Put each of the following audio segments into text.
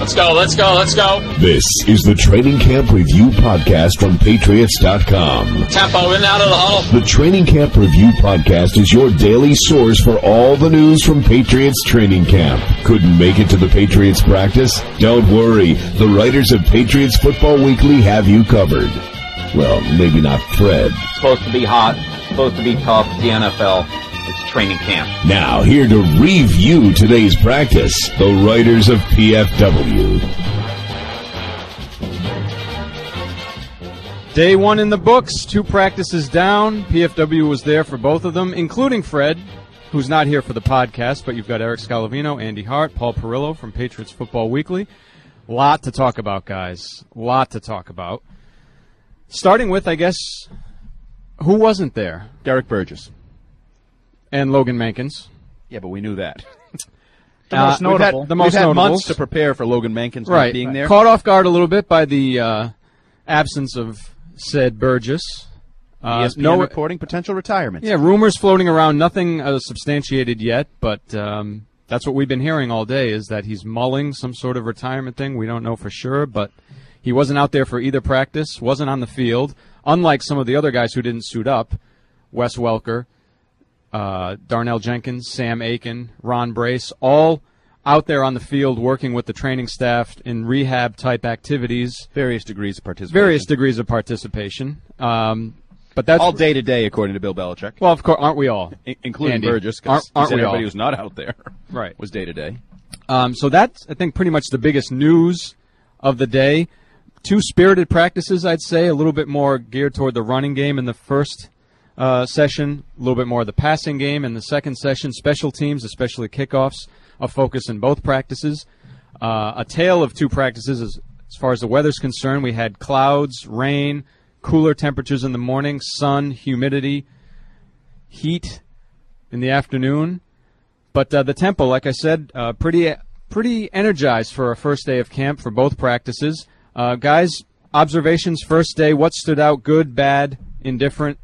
Let's go, let's go, let's go. This is the Training Camp Review Podcast from Patriots.com. Tempo in and out of the huddle. The Training Camp Review Podcast is your daily source for all the news from Patriots training camp. Couldn't make it to the Patriots practice? Don't worry. The writers of Patriots Football Weekly have you covered. Well, maybe not Fred. Supposed to be hot, supposed to be tough, the NFL. It's training camp. Now, here to review today's practice, the writers of PFW. Day one in the books, 2 practices down. PFW was there for both of them, including Fred, who's not here for the podcast, but you've got Eric Scalavino, Andy Hart, Paul Perillo from Patriots Football Weekly. Lot to talk about, guys. Lot to talk about. Starting with, I guess, who wasn't there? Derek Burgess. And Logan Mankins. Yeah, but we knew that. The most notable. We've had months to prepare for Logan Mankins not being there. Caught off guard a little bit by the absence of said Burgess. ESPN reporting potential retirement. Yeah, rumors floating around. Nothing substantiated yet, but that's what we've been hearing all day, is that he's mulling some sort of retirement thing. We don't know for sure, but he wasn't out there for either practice, wasn't on the field, unlike some of the other guys who didn't suit up. Wes Welker, Darnell Jenkins, Sam Aiken, Ron Brace, all out there on the field working with the training staff in rehab-type activities. Various degrees of participation. But that's all day-to-day, according to Bill Belichick. Well, of course, aren't we all? Including Andy. Burgess, because everybody all? who's not out there right. was day-to-day. So that's, I think, pretty much the biggest news of the day. 2 spirited practices, I'd say, a little bit more geared toward the running game in the first session, a little bit more of the passing game in the second session. Special teams, especially kickoffs, a focus in both practices. A tale of 2 practices as far as the weather's concerned. We had clouds, rain, cooler temperatures in the morning, sun, humidity, heat in the afternoon. But the tempo, like I said, pretty energized for a first day of camp for both practices. Guys, observations first day, what stood out, good, bad, indifferent?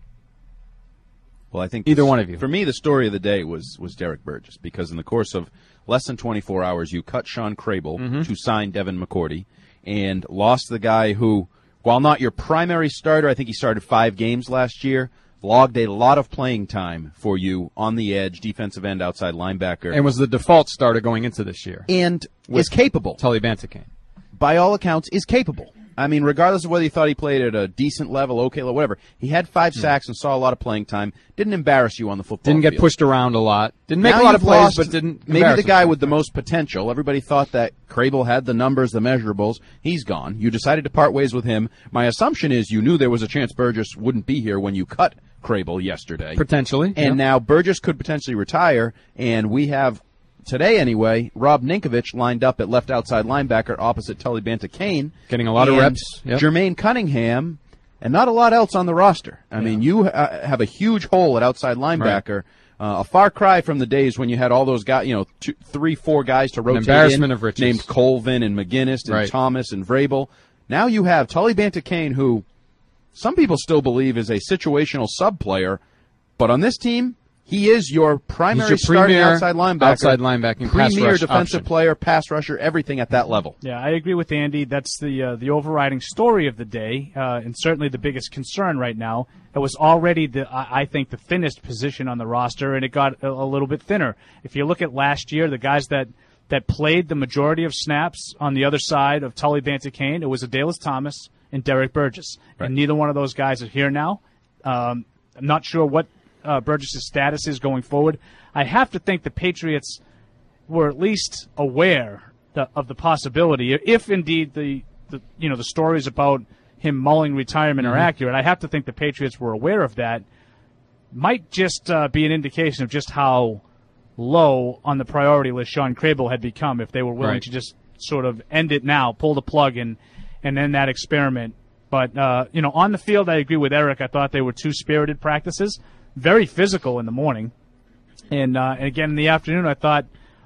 Well, I think either one of you. For me, the story of the day was Derek Burgess, because in the course of less than 24 hours, you cut Sean Crable to sign Devin McCourty and lost the guy who, while not your primary starter, I think he started 5 games last year, logged a lot of playing time for you on the edge, defensive end, outside linebacker. And was the default starter going into this year. And is capable. Tully Bantakane. By all accounts, is capable. I mean, regardless of whether you thought he played at a decent level, okay level, whatever, he had 5 sacks and saw a lot of playing time. Didn't embarrass you on the football field. Didn't get pushed around a lot. Didn't make now a lot of plays, lost, but didn't maybe the guy with the most potential. Everybody thought that Crable had the numbers, the measurables. He's gone. You decided to part ways with him. My assumption is you knew there was a chance Burgess wouldn't be here when you cut Crable yesterday. Potentially. And now Burgess could potentially retire, and we have, today anyway, Rob Ninkovich lined up at left outside linebacker opposite Tully Bantakane. Getting a lot of reps. Yep. Jermaine Cunningham, and not a lot else on the roster. I mean, you have a huge hole at outside linebacker. Right. A far cry from the days when you had all those guys, 2, 3, 4 guys to rotate An embarrassment of riches. Named Colvin and McGinnis and Thomas and Vrabel. Now you have Tully Bantakane, who some people still believe is a situational sub-player, but on this team, he is your primary starting outside linebacker. Outside linebacking, pass premier rush defensive option. Player, pass rusher, everything at that level. Yeah, I agree with Andy. That's the overriding story of the day, and certainly the biggest concern right now. It was already, I think, the thinnest position on the roster, and it got a little bit thinner. If you look at last year, the guys that played the majority of snaps on the other side of Tully Bantakane, it was Adalys Thomas and Derek Burgess. Right. And neither one of those guys are here now. I'm not sure what Burgess' status is going forward. I have to think the Patriots were at least aware of the possibility, if indeed the stories about him mulling retirement are accurate. I have to think the Patriots were aware of that. Might just be an indication of just how low on the priority list Sean Crable had become if they were willing to just sort of end it now, pull the plug and end that experiment. But, on the field, I agree with Eric. I thought they were 2 spirited practices. Very physical in the morning. And again, in the afternoon, I thought,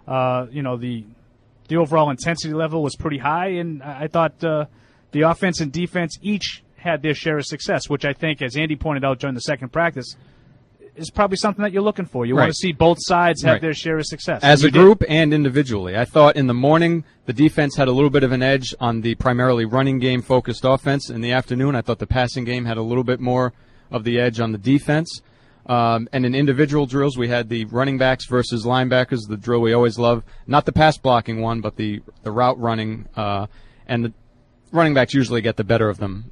the overall intensity level was pretty high. And I thought the offense and defense each had their share of success, which I think, as Andy pointed out during the second practice, is probably something that you're looking for. You Right. want to see both sides have Right. their share of success. As And a you did. group and individually. I thought in the morning the defense had a little bit of an edge on the primarily running game focused offense. In the afternoon, I thought the passing game had a little bit more of the edge on the defense. And in individual drills, we had the running backs versus linebackers, the drill we always love. Not the pass blocking one, but the route running. And the running backs usually get the better of them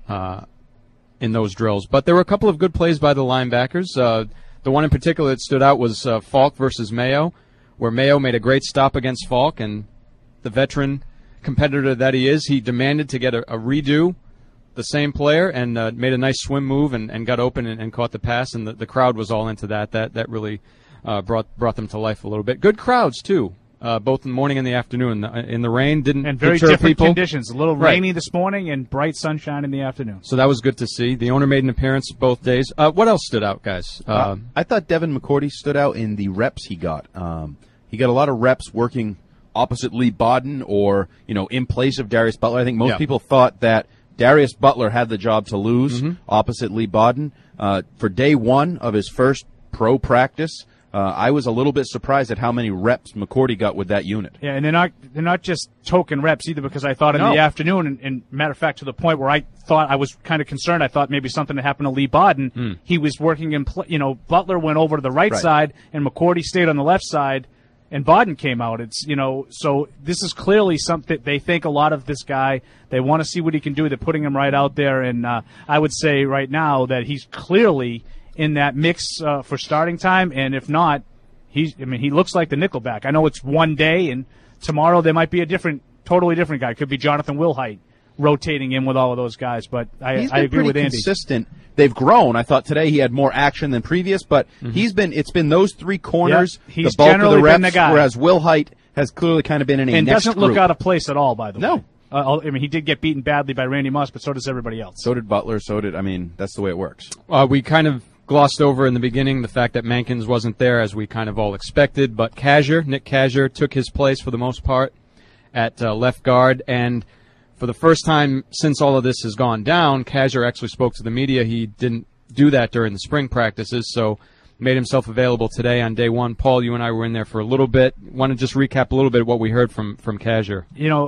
in those drills. But there were a couple of good plays by the linebackers. The one in particular that stood out was Falk versus Mayo, where Mayo made a great stop against Falk, and the veteran competitor that he is, he demanded to get a redo, the same player, and made a nice swim move and got open and caught the pass, and the crowd was all into that. That really brought them to life a little bit. Good crowds, too, both in the morning and the afternoon. In the rain, didn't And very deter different people. conditions. A little Right. rainy this morning and bright sunshine in the afternoon. So that was good to see. The owner made an appearance both days. What else stood out, guys? I thought Devin McCourty stood out in the reps he got. He got a lot of reps working opposite Lee Bodden or, in place of Darius Butler. I think most Yeah. people thought that Darius Butler had the job to lose opposite Lee Bodden. For day one of his first pro practice, I was a little bit surprised at how many reps McCourty got with that unit. Yeah, and they're not just token reps either, because I thought in No. the afternoon, and matter of fact, to the point where I thought I was kind of concerned, I thought maybe something had happened to Lee Bodden. He was working in, Butler went over to the right side, and McCourty stayed on the left side, and Bodden came out. It's, so this is clearly something they think a lot of this guy. They want to see what he can do. They're putting him right out there, and I would say right now that he's clearly in that mix for starting time, and if not, he looks like the nickelback. I know it's one day, and tomorrow there might be a totally different guy. Could be Jonathan Wilhite rotating in with all of those guys, but I He's been agree pretty with Andy. consistent. They've grown. I thought today he had more action than previous, but it's been those three corners, Yep, he's the bulk of generally the been reps, the guy. whereas Wilhite has clearly kind of been in a And next doesn't look group. out of place at all, by the No. way. He did get beaten badly by Randy Moss, but so does everybody else. So did Butler. That's the way it works. We kind of glossed over in the beginning the fact that Mankins wasn't there, as we kind of all expected, but Nick Kazir, took his place for the most part at left guard, and for the first time since all of this has gone down, Kazir actually spoke to the media. He didn't do that during the spring practices, so made himself available today on day one. Paul, you and I were in there for a little bit. Want to just recap a little bit what we heard from Kazir?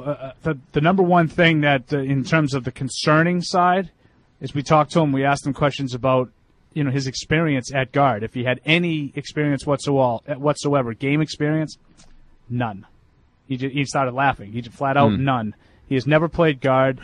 The number one thing that, in terms of the concerning side, is we talked to him, we asked him questions about his experience at guard. If he had any experience whatsoever, game experience, none. He started laughing. He just flat out none. He has never played guard.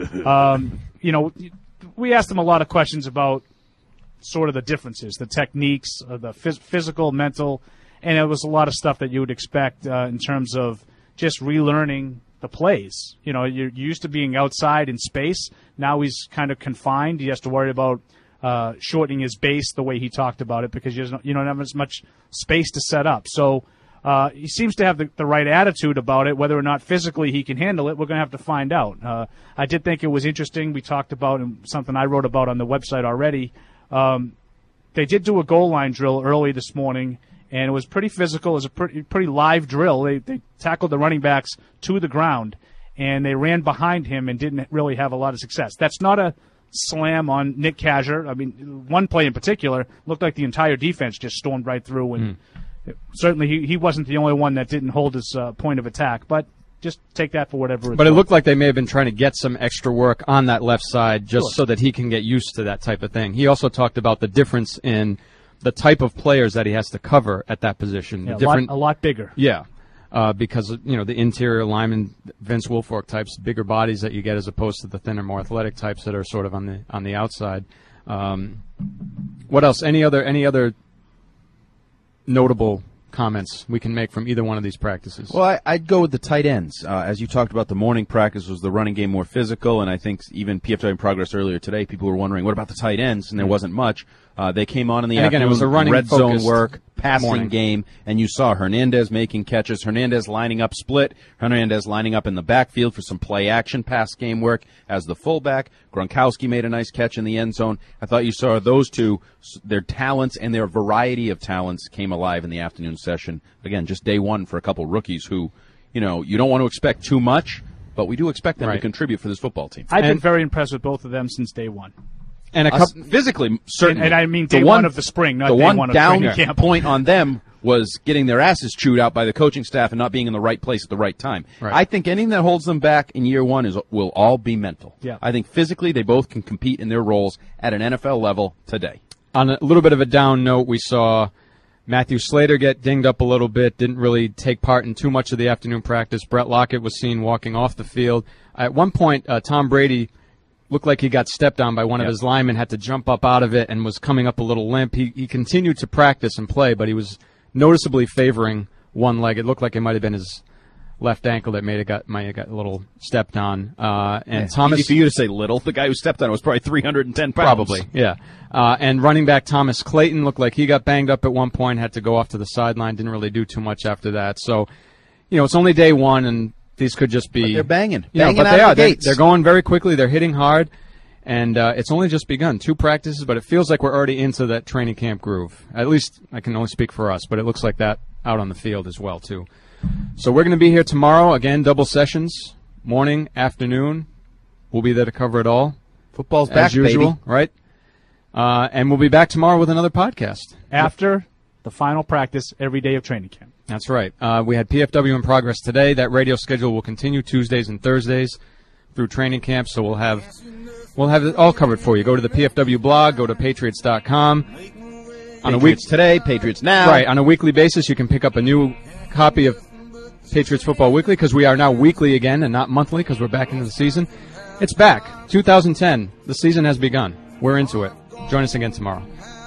We asked him a lot of questions about sort of the differences, the techniques, the physical, mental, and it was a lot of stuff that you would expect in terms of just relearning the plays. You're used to being outside in space. Now he's kind of confined. He has to worry about shortening his base the way he talked about it, because you don't have as much space to set up. So he seems to have the right attitude about it. Whether or not physically he can handle it, we're going to have to find out. I did think it was interesting. We talked about, and something I wrote about on the website already, they did do a goal line drill early this morning, and it was pretty physical. It was a pretty live drill. They tackled the running backs to the ground, and they ran behind him and didn't really have a lot of success. That's not a slam on Nick Kazir. One play in particular looked like the entire defense just stormed right through, and certainly he wasn't the only one that didn't hold his point of attack, but just take that for whatever it's But it worth. looked like they may have been trying to get some extra work on that left side just so that he can get used to that type of thing. He also talked about the difference in the type of players that he has to cover at that position. Yeah, The a lot bigger. Yeah, because the interior lineman, Vince Wilfork types, bigger bodies that you get as opposed to the thinner, more athletic types that are sort of on the outside. What else? Any other notable comments we can make from either one of these practices? Well, I'd go with the tight ends. As you talked about, the morning practice was the running game more physical, and I think even PFW in progress earlier today, people were wondering, what about the tight ends? And there wasn't much. They came on in the And again, afternoon, it was a running red zone focused work, passing morning. game, and you saw Hernandez making catches, Hernandez lining up split, Hernandez lining up in the backfield for some play action pass game work as the fullback. Gronkowski made a nice catch in the end zone. I thought you saw those two, their talents and their variety of talents came alive in the afternoon session. Again, just day one for a couple rookies who, you don't want to expect too much, but we do expect them to Right. contribute for this football team. I've been And- very impressed with both of them since day one. And physically, certainly. And I mean day one of the spring, not the day one one of down training camp. point on them was getting their asses chewed out by the coaching staff and not being in the right place at the right time. Right. I think anything that holds them back in year one will all be mental. Yeah. I think physically they both can compete in their roles at an NFL level today. On a little bit of a down note, we saw Matthew Slater get dinged up a little bit, didn't really take part in too much of the afternoon practice. Brett Lockett was seen walking off the field. At one point, Tom Brady looked like he got stepped on by one of his linemen, had to jump up out of it, and was coming up a little limp. He continued to practice and play, but he was noticeably favoring one leg. It looked like it might have been his left ankle that might have got a little stepped on. Thomas, easy for you to say little. The guy who stepped on it was probably 310 pounds. Probably, yeah. And running back Thomas Clayton looked like he got banged up at one point, had to go off to the sideline, didn't really do too much after that. So, it's only day one, and these could just be... But they're banging. But Banging they out are. of the gates. They're going very quickly. They're hitting hard. And it's only just begun. 2 practices, but it feels like we're already into that training camp groove. At least I can only speak for us, but it looks like that out on the field as well, too. So we're going to be here tomorrow. Again, double sessions, morning, afternoon. We'll be there to cover it all. Football's as back, usual, baby. right? And we'll be back tomorrow with another podcast. After the final practice every day of training camp. That's right. We had PFW in progress today. That radio schedule will continue Tuesdays and Thursdays through training camp, so we'll have it all covered for you. Go to the PFW blog, go to Patriots.com. On Patriots today, Patriots now. Right, on a weekly basis, you can pick up a new copy of Patriots Football Weekly, because we are now weekly again and not monthly because we're back into the season. It's back. 2010. The season has begun. We're into it. Join us again tomorrow.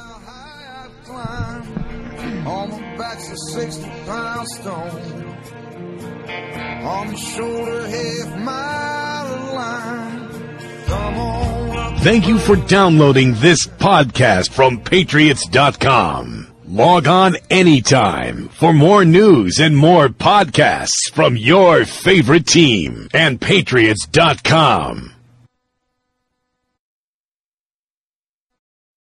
On my back's a 60-pound stone. On my shoulder, half-mile of line. Come on. Thank you for downloading this podcast from Patriots.com. Log on anytime for more news and more podcasts from your favorite team and Patriots.com.